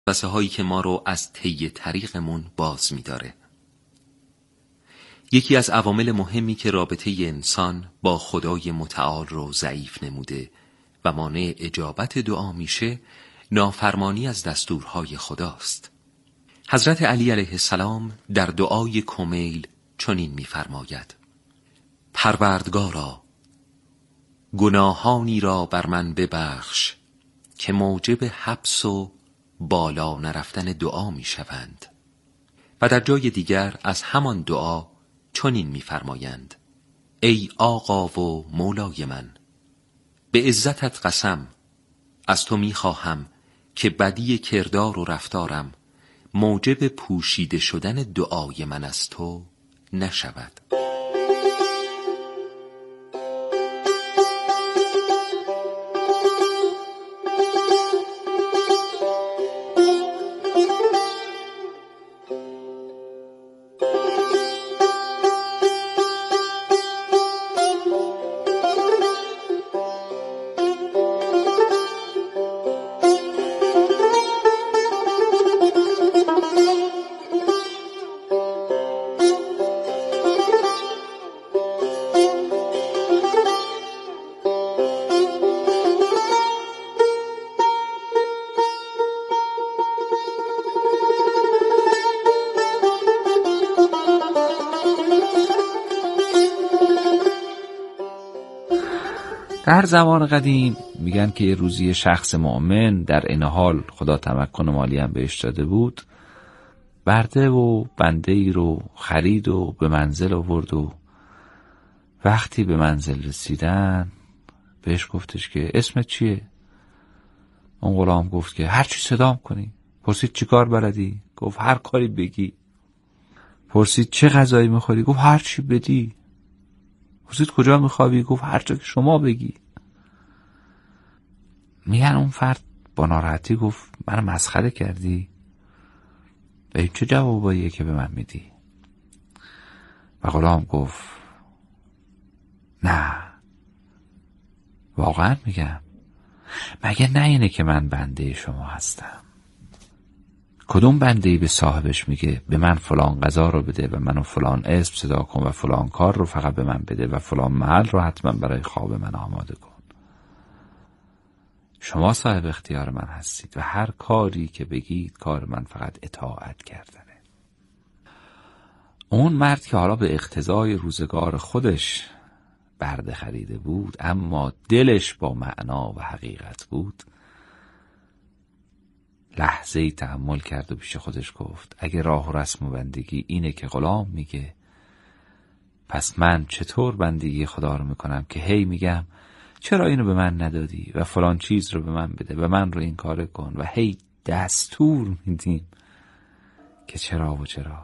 وسوسه هایی که ما رو از طی طریقمون باز می‌داره. یکی از عوامل مهمی که رابطه انسان با خدای متعال رو ضعیف نموده و مانع اجابت دعا میشه، نافرمانی از دستورهای خداست. حضرت علی علیه السلام در دعای کمیل چنین می‌فرماید: پروردگارا، گناهانی را بر من ببخش که موجب حبس و بالا نرفتن دعا میشوند. و در جای دیگر از همان دعا چنین می‌فرمایند: ای آقا و مولای من، به عزتت قسم از تو می‌خواهم که بدی کردار و رفتارم موجب پوشیده شدن دعای من از تو نشود. در زمان قدیم میگن که یه روزی شخص مؤمن در این حال خدا تمکن مالی هم بهش داده بود، برده و بنده ای رو خرید و به منزل آورد و وقتی به منزل رسیدن بهش گفتش که اسمت چیه؟ اون غلام گفت که هر چی صدام کنی. پرسید چی کار بلدی؟ گفت هر کاری بگی. پرسید چه غذایی میخوری؟ گفت هر چی بدی. پرسید کجا میخوابی؟ گفت هر جا که شما بگی. میگن اون فرد با ناراحتی گفت منو مسخره کردی؟ و این چه جواباییه که به من میدی؟ و غلام گفت نه، واقعا میگم، مگه نه اینه که من بنده شما هستم؟ کدوم بنده‌ای به صاحبش میگه به من فلان غذا رو بده و منو فلان اسم صدا کن و فلان کار رو فقط به من بده و فلان محل رو حتما برای خواب من آماده کن؟ شما صاحب اختیار من هستید و هر کاری که بگید کار من فقط اطاعت کردنه. اون مرد که حالا به اقتضای روزگار خودش برده خریده بود اما دلش با معنا و حقیقت بود، لحظه‌ای تأمل کرد و پیش خودش گفت اگه راه و رسم و بندگی اینه که غلام میگه، پس من چطور بندگی خدا رو میکنم که هی میگم چرا اینو به من ندادی و فلان چیز رو به من بده و من رو این کار کن و هی دستور میدیم که چرا و چرا.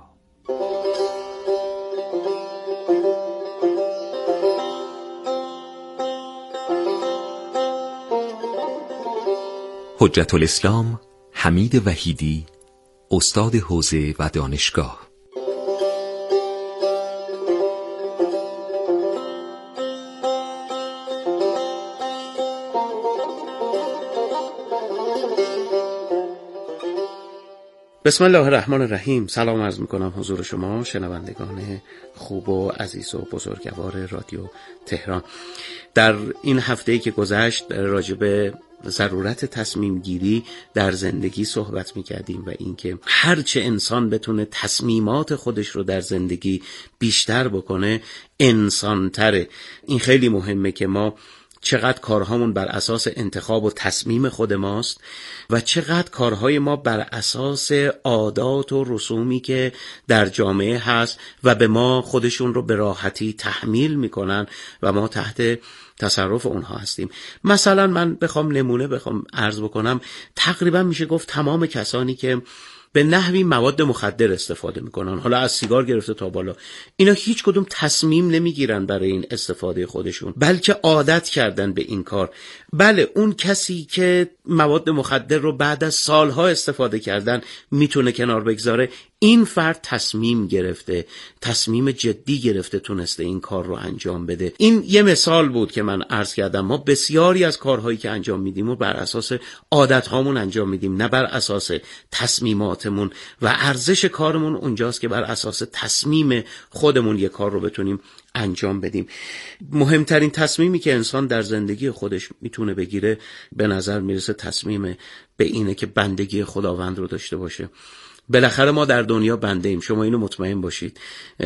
حجت الاسلام حمید وحیدی، استاد حوزه و دانشگاه. بسم الله الرحمن الرحیم. سلام عرض میکنم حضور شما شنوندگان خوب و عزیز و بزرگوار رادیو تهران. در این هفته‌ای که گذشت راجع به ضرورت تصمیم گیری در زندگی صحبت میکردیم و اینکه هرچه انسان بتونه تصمیمات خودش رو در زندگی بیشتر بکنه انسان تره. این خیلی مهمه که ما چقدر کارهامون بر اساس انتخاب و تصمیم خود ماست و چقدر کارهای ما بر اساس عادات و رسومی که در جامعه هست و به ما خودشون رو به راحتی تحمیل میکنن و ما تحت تصرف اونها هستیم. مثلا من بخوام نمونه عرض بکنم، تقریبا میشه گفت تمام کسانی که به نحوی مواد مخدر استفاده میکنن، حالا از سیگار گرفته تا بالا، اینا هیچ کدوم تصمیم نمیگیرن برای این استفاده خودشون، بلکه عادت کردن به این کار بله، اون کسی که مواد مخدر رو بعد از سالها استفاده کردن میتونه کنار بگذاره، این فرد تصمیم گرفته، تصمیم جدی گرفته، تونسته این کار رو انجام بده. این یه مثال بود که من عرض کردم. ما بسیاری از کارهایی که انجام میدیم و بر اساس عادتهامون انجام میدیم، نه بر اساس تصمیماتمون، و ارزش کارمون اونجاست که بر اساس تصمیم خودمون یه کار رو بتونیم انجام بدیم. مهمترین تصمیمی که انسان در زندگی خودش میتونه بگیره به نظر میرسه تصمیم به اینه که بندگی خداوند رو داشته باشه. بالاخره ما در دنیا بنده ایم، شما اینو مطمئن باشید.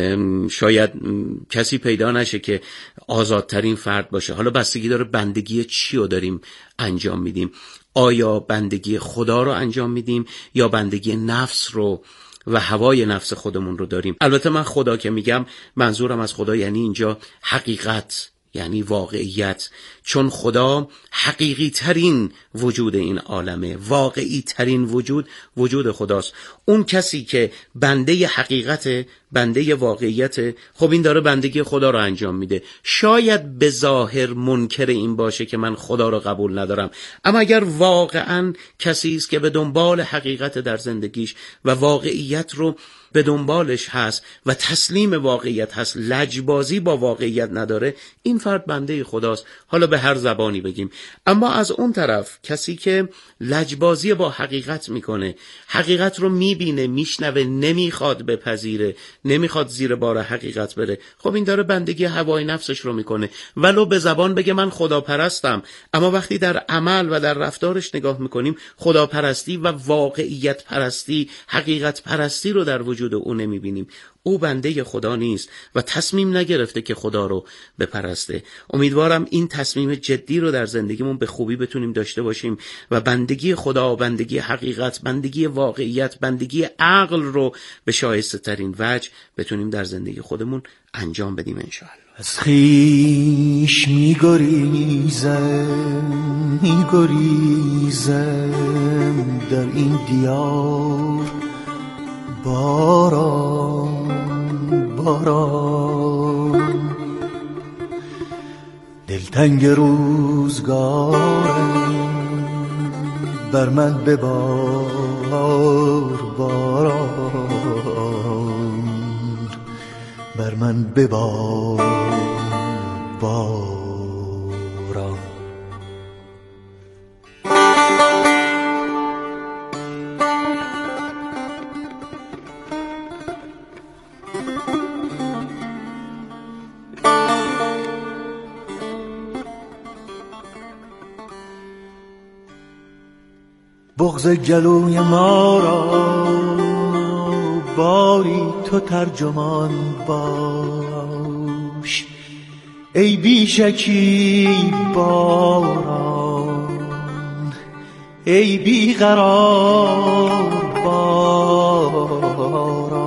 شاید کسی پیدا نشه که آزادترین فرد باشه. حالا بستگی داره بندگی چی رو داریم انجام میدیم. آیا بندگی خدا رو انجام میدیم یا بندگی نفس رو و هوای نفس خودمون رو داریم؟ البته من خدا که میگم، منظورم از خدا یعنی اینجا حقیقت، یعنی واقعیت، چون خدا حقیقی ترین وجود این عالمه، واقعی ترین وجود خداست. اون کسی که بنده حقیقت، بنده واقعیت، خب این داره بندگی خدا رو انجام میده. شاید به ظاهر منکر این باشه که من خدا رو قبول ندارم، اما اگر واقعا کسی است که به دنبال حقیقت در زندگیش و واقعیت رو به دنبالش هست و تسلیم واقعیت هست، لجبازی با واقعیت نداره، این فرد بنده خداست، حالا به هر زبانی بگیم. اما از اون طرف کسی که لجبازی با حقیقت میکنه، حقیقت رو میبینه، میشنوه، نمیخواد بپذیره، نمیخواد زیر بار حقیقت بره، خب این داره بندگی هوای نفسش رو میکنه. ولو به زبان بگه من خداپرستم، اما وقتی در عمل و در رفتارش نگاه میکنیم، خداپرستی و واقعیت پرستی، حقیقت پرستی رو در وجود او نمیبینیم. او بنده خدا نیست و تصمیم نگرفته که خدا رو بپرسته. امیدوارم این تصمیم جدی رو در زندگیمون به خوبی بتونیم داشته باشیم و بندگی خدا، بندگی حقیقت، بندگی واقعیت، بندگی عقل رو به شایسته ترین وجه بتونیم در زندگی خودمون انجام بدیم انشاءالله. از خویش میگریزم در این دیار، باران دلتنگ روزگارم بر من ببار، باران بر من ببار، باران. بغض جلوی ما را باری تو ترجمان باش، ای بیشکی باران، ای بیقرار باران.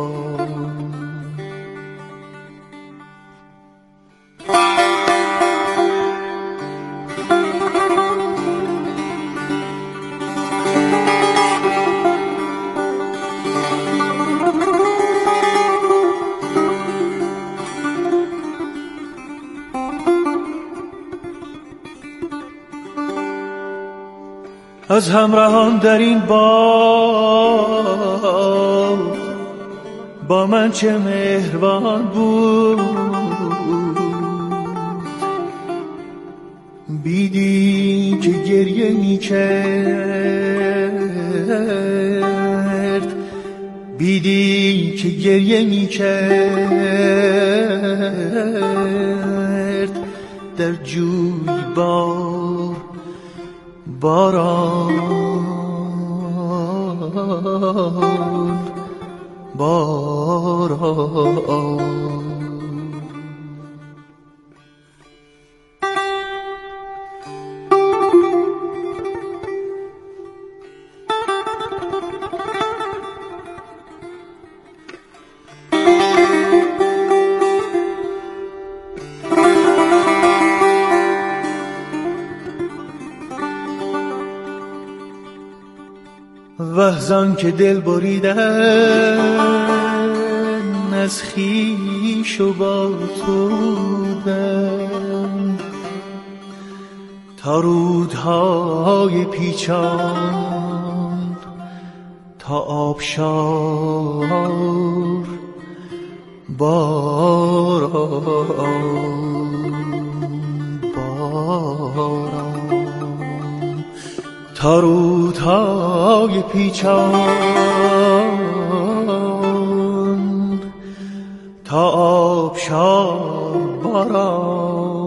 از همراهان در این باغ با من چه مهربان بود، بیدی که گریه می کرد، بیدی که گریه می کرد در جویبار، باران باران. وحزان که دل بریدن از خویش و با تو بودن، تا رودهای پیچان، تا آبشار باران باران، تا رودهای پیچان، تا آبشار باران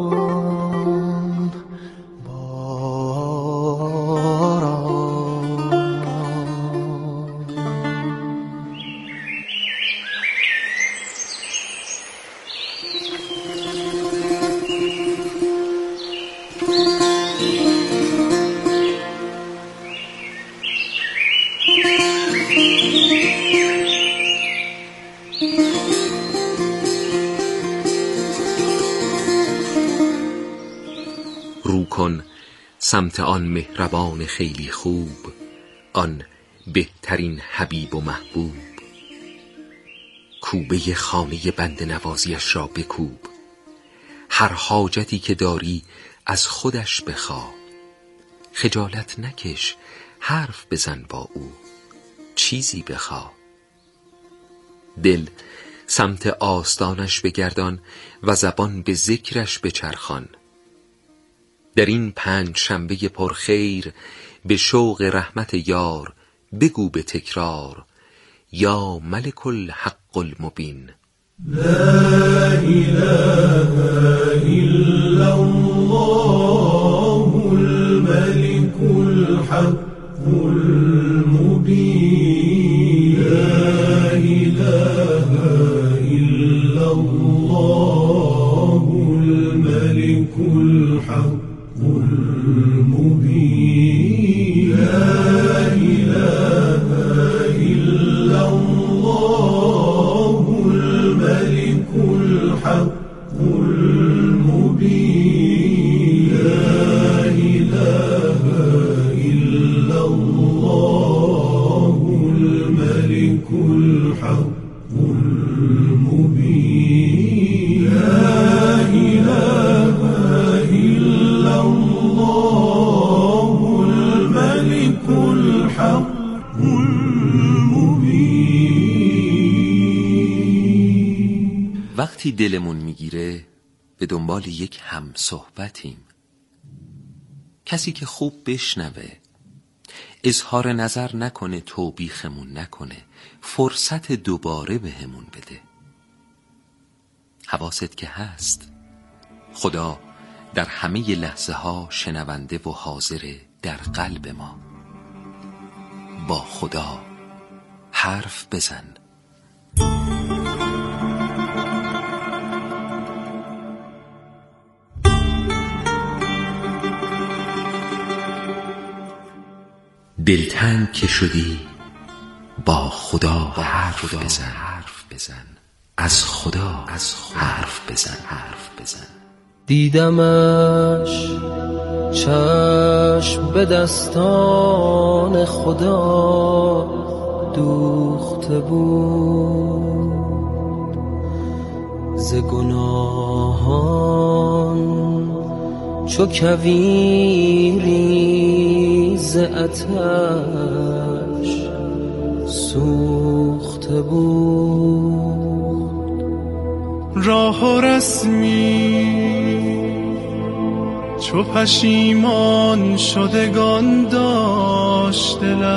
رو کن سمت آن مهربان خیلی خوب، آن بهترین حبیب و محبوب. کوبه خانه بنده نوازیش را بکوب، هر حاجتی که داری از خودش بخواه. خجالت نکش، حرف بزن با او، چیزی بخواه. دل سمت آستانش بگردان و زبان به ذکرش بچرخان. در این پنج شنبه پرخیر به شوق رحمت یار بگو به تکرار: یا ملک الحق المبین. لا إله إلا الله الملك الحق المبين. لا إله إلا الله الملك الحق المبين. لا إله إلا الله الملك الحق المبين. لا إله إلا الله الملك الحق المبين. لا إله إلا الله الملك الحق المبين. وقتی دلمون میگیره به دنبال یک هم صحبتیم، کسی که خوب بشنوه، اظهار نظر نکنه، توبیخمون نکنه، فرصت دوباره بهمون بده. حواست که هست خدا در همه لحظه ها شنونده و حاضر در قلب ما. با خدا حرف بزن. دلتنگ که شدی با خدا حرف بزن. از خدا حرف بزن. دیدمش چشم به دستان خدا دوخته بود، ز گناهان چو کویری ز آتش سوخته بود. راه و رسمی چو پشیمان شدگان داشت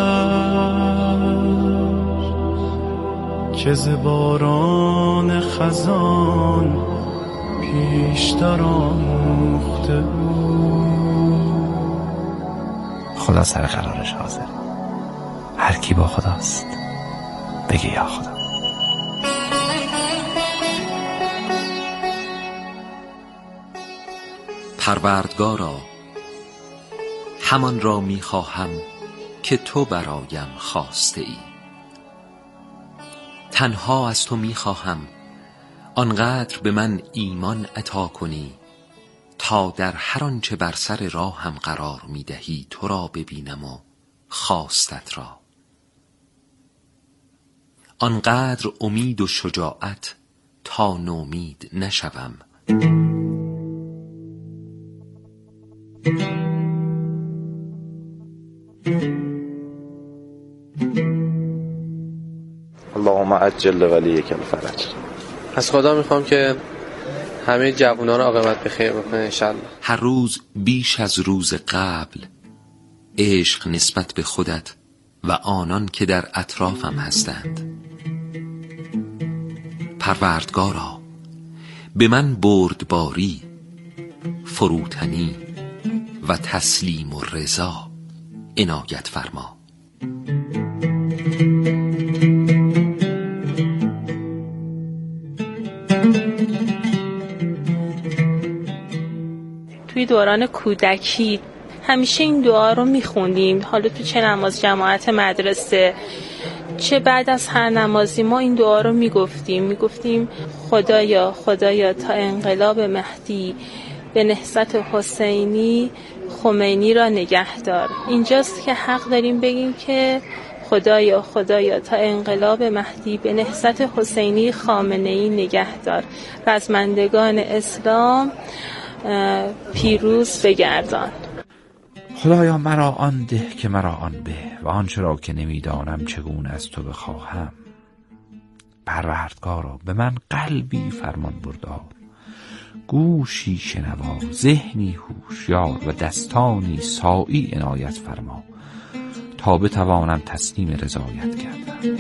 دلش، که ز باران خزان پیشتر آموخته بود. خدا سر قرارش حاضر. هر کی با خداست بگه یا خدا. پروردگارا، همان را میخواهم که تو برایم خواسته ای. تنها از تو میخواهم آنقدر به من ایمان عطا کنی تا در هر آنچه بر سر راهم قرار میدهی تو را ببینم و خواستت را. آنقدر امید و شجاعت تا نومید نشوم. اللهم عجل ولیک الفرج. از خدا میخوام که همه جوانان رو عاقبت به خیر بکنه انشالله. هر روز بیش از روز قبل عشق نسبت به خودت و آنان که در اطرافم هستند. پروردگارا به من بردباری، فروتنی و تسلیم و رضا عنایت فرما. توی دوران کودکی همیشه این دعا رو میخوندیم، حالا تو چه نماز جماعت مدرسه چه بعد از هر نمازی ما این دعا رو میگفتیم خدایا تا انقلاب مهدی به نهضت حسینی خمینی را نگهدار. اینجاست که حق داریم بگیم که خدایا تا انقلاب مهدی به نهضت حسینی خامنه‌ای نگهدار، رزمندگان اسلام پیروز بگردان. خدایا مرا آن ده که مرا آن به، و آنچه را که نمیدانم چگونه از تو بخواهم. پروردگارا به من قلبی فرمان بردار، گوشی شنوا، ذهنی هوشیار و دستانی سائی عنایت فرما، تا بتوانم تسلیم رضایت کردم.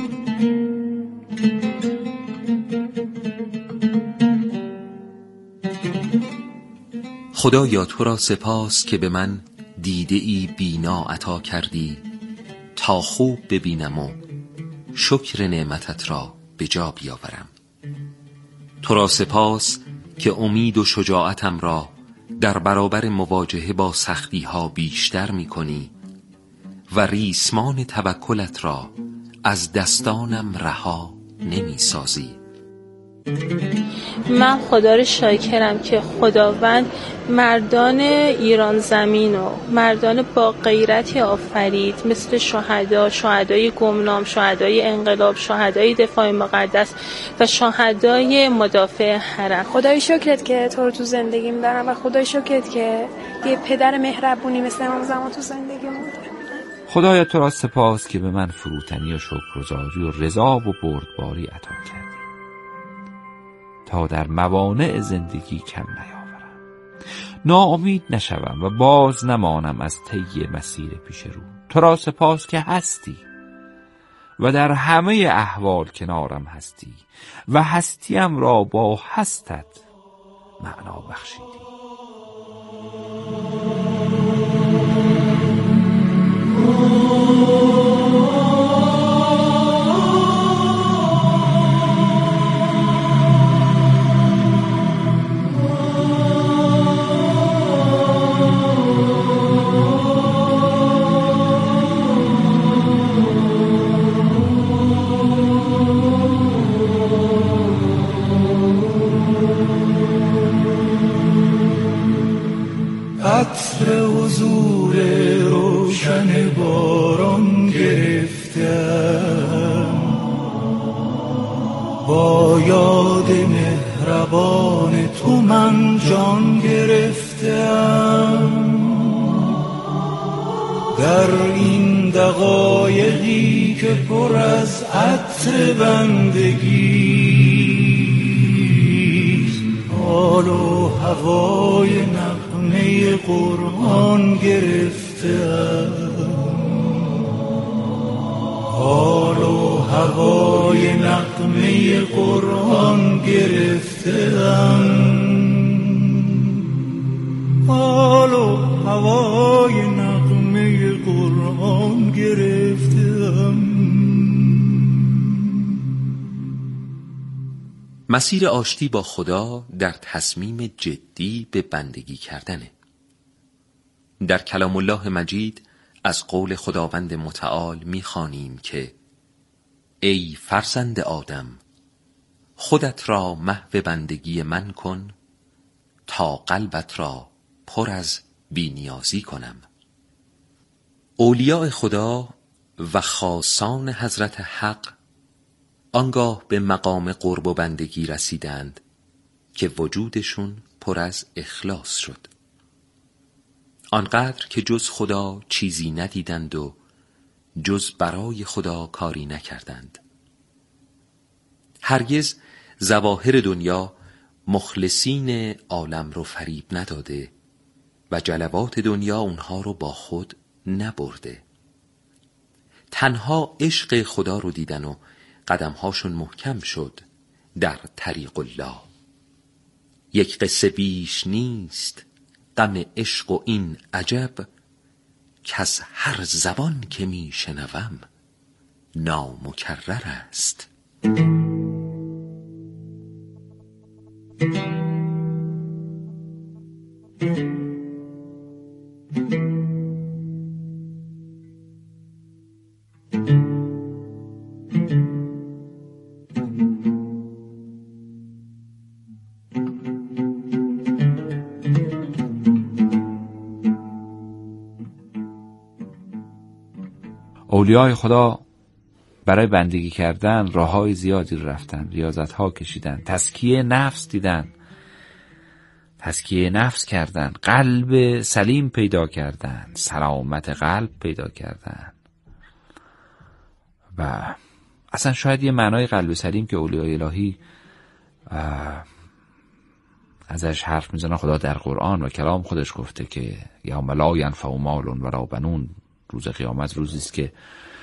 خدایا تو را سپاس که به من دیده ای بینا عطا کردی تا خوب ببینم و شکر نعمتت را به جا بیاورم. تو را سپاس که امید و شجاعتم را در برابر مواجهه با سختی ها بیشتر می کنی و ریسمان توکلت را از دستانم رها نمی سازی. من خدا رو شاکرم که خداوند مردان ایران زمین و مردان با غیرتی آفرید، مثل شهدای گمنام، شهدای انقلاب، شهدای دفاع مقدس و شهدای مدافع حرم. خدای شکرت که تو رو تو زندگیم دارم و خدای شکرت که یه پدر مهربونی مثل امام زمان تو زندگیم بود. خدایا تو را سپاس که به من فروتنی و شکرگزاری و رضا و بردباری عطا کردی، تا در موانع زندگی کم نیاورم، ناامید نشوم و باز نمانم از طی مسیر پیش رو. تو را سپاس که هستی و در همه احوال کنارم هستی و هستیم را با هستت معنا بخشیدی. عطر حضور روشن باران گرفتم، با یاد مهربان تو من جان گرفتم. در این دقایقی که پر از عطر بندگی، حال و هوای نغمه قرآن گرفتم، حال و هوای نغمه قرآن گرفتم، حال و هوای نغمه قرآن گرفتم. مسیر آشتی با خدا در تصمیم جدی به بندگی کردنه. در کلام الله مجید از قول خداوند متعال می‌خوانیم که ای فرزند آدم، خودت را محو بندگی من کن تا قلبت را پر از بی‌نیازی کنم. اولیاء خدا و خاصان حضرت حق آنگاه به مقام قرب و بندگی رسیدند که وجودشون پر از اخلاص شد، آنقدر که جز خدا چیزی ندیدند و جز برای خدا کاری نکردند. هرگز ظواهر دنیا مخلصین عالم رو فریب نداده و جلوات دنیا اونها رو با خود نبرده. تنها عشق خدا رو دیدن و قدمهاشون محکم شد در طریق الله. یک قصه بیش نیست غم عشق و این عجب، که از هر زبان که می شنوم نامکرر است. اولیای خدا برای بندگی کردن راههای زیادی رفتن، ریاضت‌ها کشیدن، تزکیه نفس دیدن، تزکیه نفس کردن، قلب سلیم پیدا کردن، سلامت قلب پیدا کردن. و اصلا شاید یه معنای قلب سلیم که اولیای الهی ازش حرف میزنن، خدا در قرآن و کلام خودش گفته که یوم لا ینفع مال ولا بنون، روز قیامت روزی است که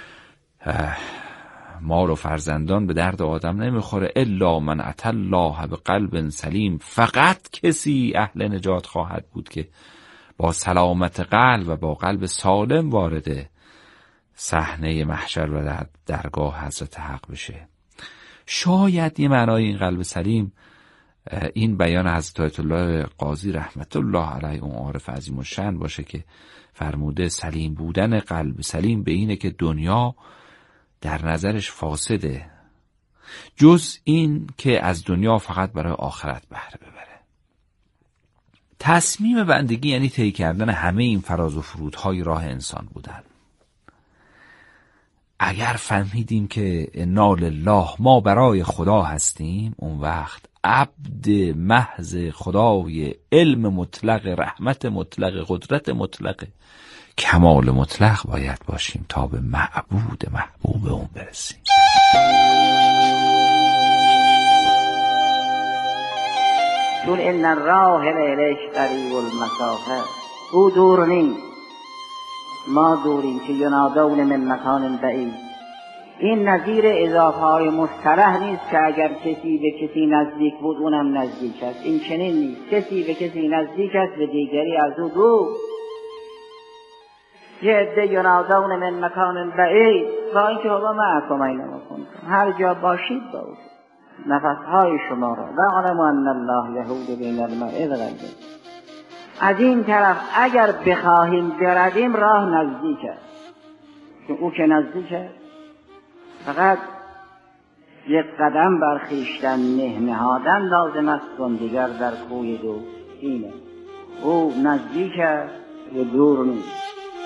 مال و فرزندان به درد آدم نمیخوره، الا من اتى الله بقلب سلیم، فقط کسی اهل نجات خواهد بود که با سلامت قلب و با قلب سالم وارد صحنه محشر و درگاه حضرت حق بشه. شاید یه معنای این قلب سلیم این بیان حضرت آیت الله قاضی رحمت الله علیه، اون عارف عظیم الشأن باشه که فرموده سلیم بودن قلب سلیم به اینه که دنیا در نظرش فاسده، جز این که از دنیا فقط برای آخرت بهره ببره. تصمیم بندگی یعنی طی کردن همه این فراز و فرودهای راه انسان بودن. اگر فهمیدیم که انا لله، ما برای خدا هستیم، اون وقت عبد محض خدای، علم مطلق، رحمت مطلق، قدرت مطلق، کمال مطلق باید باشیم تا به معبود محبوب اون برسیم. چون ان الراحل الیک قریب المسافه، او دور نیست، ما دوریم که ینادون من مکان بعید. این نظیر اضافه های مصطلح نیست که اگر کسی به کسی نزدیک بود اونم نزدیک است. این چنین نیست، کسی به کسی نزدیک است به دیگری از او دور. یه عده ینادون من مکان بعید، با اینکه بابا معکم اینما کنتم، هر جا باشید با او نفسهای شما را و علم ان الله یحول بین المرء و قلبه. از این طرف اگر بخواهیم برویم راه نزدیک است، که او که نزدیک است، فقط یک قدم بر خویشتن نهادن لازم است، و دیگر در کوی دوست اینه. او نزدیک است و دور نیست.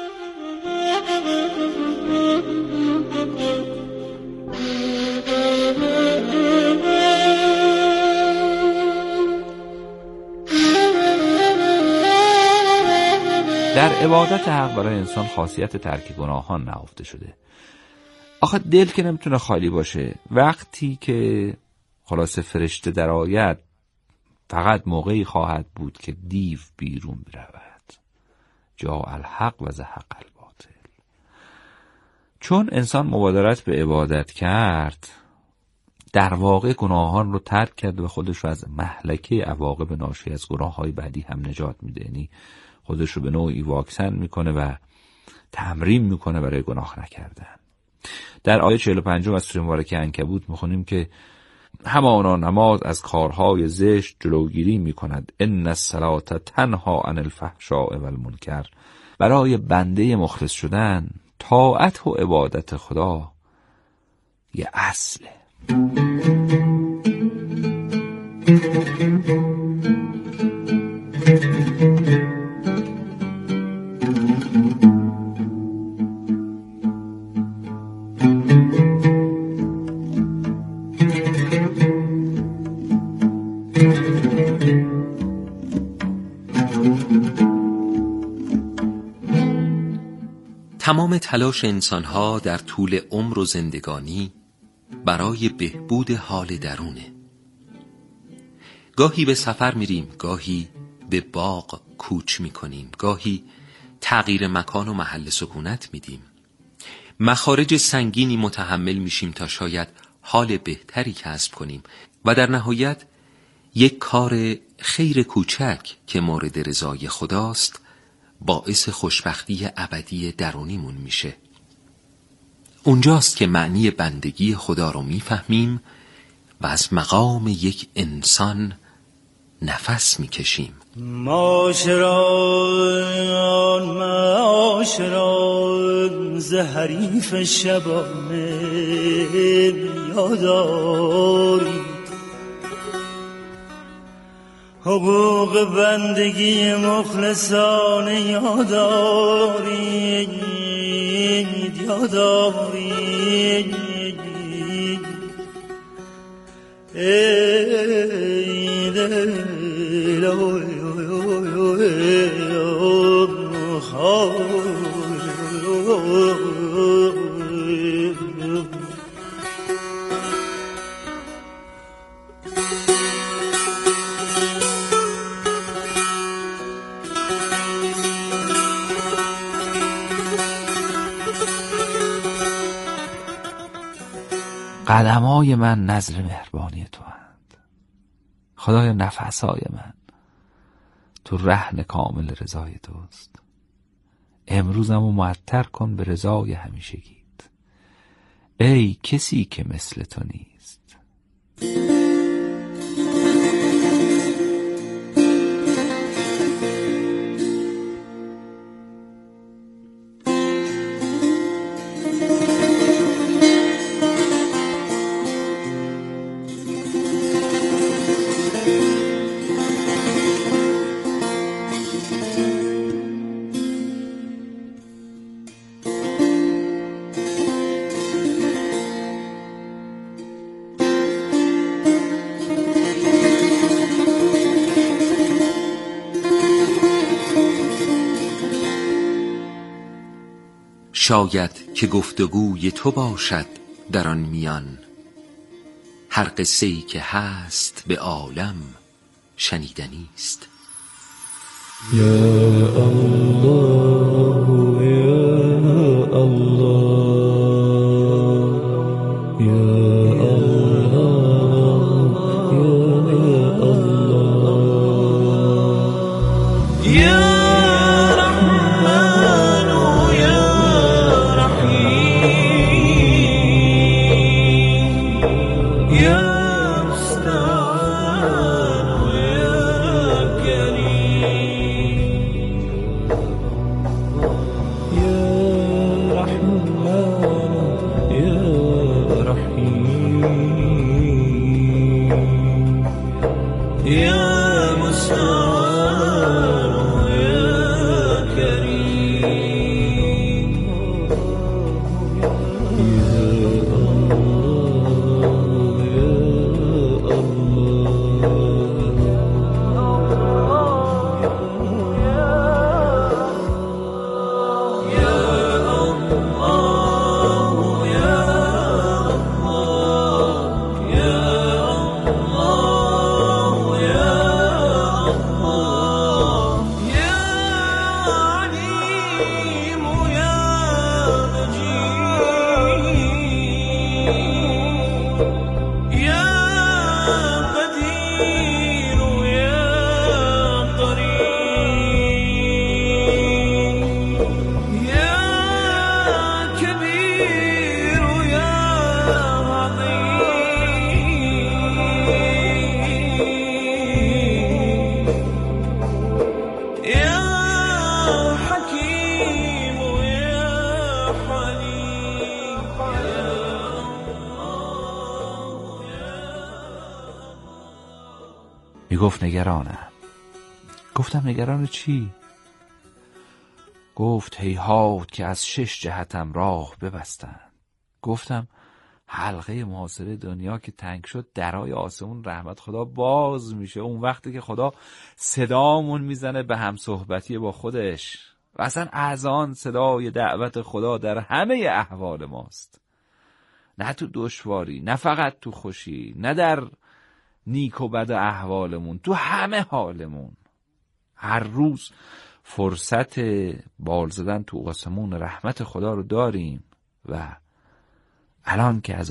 در عبادت حق برای انسان خاصیت ترک گناهان نهفته شده. آخه دل که نمیتونه خالی باشه. وقتی که خلاص فرشته در آید، فقط موقعی خواهد بود که دیو بیرون برود. جاء الحق و زهق الباطل. چون انسان مبادرت به عبادت کرد، در واقع گناهان رو ترک کرد و خودش رو از مهلکه عواقب ناشی از گناههای بعدی هم نجات میده. یعنی خودش رو به نوعی واکسن میکنه و تمرین میکنه برای گناه نکردن. در آیه 45 از سوره مبارکه عنکبوت میخونیم که همانا نماز از کارهای زشت جلوگیری میکند، ان الصلاة تنها عن الفحشاء والمنکر. برای بنده مخلص شدن طاعت و عبادت خدا یه اصله. تمام تلاش انسانها در طول عمر و زندگانی برای بهبود حال درونه. گاهی به سفر میریم، گاهی به باغ کوچ میکنیم، گاهی تغییر مکان و محل سکونت میدیم. مخارج سنگینی متحمل میشیم تا شاید حال بهتری کسب کنیم و در نهایت یک کار خیر کوچک که مورد رضای خداست باعث خوشبختی ابدی درونیمون میشه. اونجاست که معنی بندگی خدا رو میفهمیم و از مقام یک انسان نفس میکشیم. معاشران ز حریف شبانه یاداری، حقوق بندگی مخلصانه یاداری، یاداری ای دل قدمای من نذر مهربانی تو هست. خدای نفسای من تو رهن کامل رضای توست. امروزمو معطر کن به رضای همیشگیت، ای کسی که مثل تو نیست. شاید که گفتگوی تو باشد در آن میان، هر قصه‌ای که هست به عالم شنیدنی است. یا الله یا الله یا الله یا میگفت نگرانم. گفتم نگران چی؟ گفت هیهات که از 6 جهتم راه ببستند. گفتم حلقه محاصره دنیا که تنگ شد، درای آسمون رحمت خدا باز میشه. اون وقتی که خدا صدامون میزنه به هم صحبتی با خودش و اصلا اذان صدای دعوت خدا در همه احوال ماست. نه تو دشواری، نه فقط تو خوشی، نه در نیک و بد احوالمون، تو همه حالمون هر روز فرصت بال زدن تو آسمون رحمت خدا رو داریم و الان که از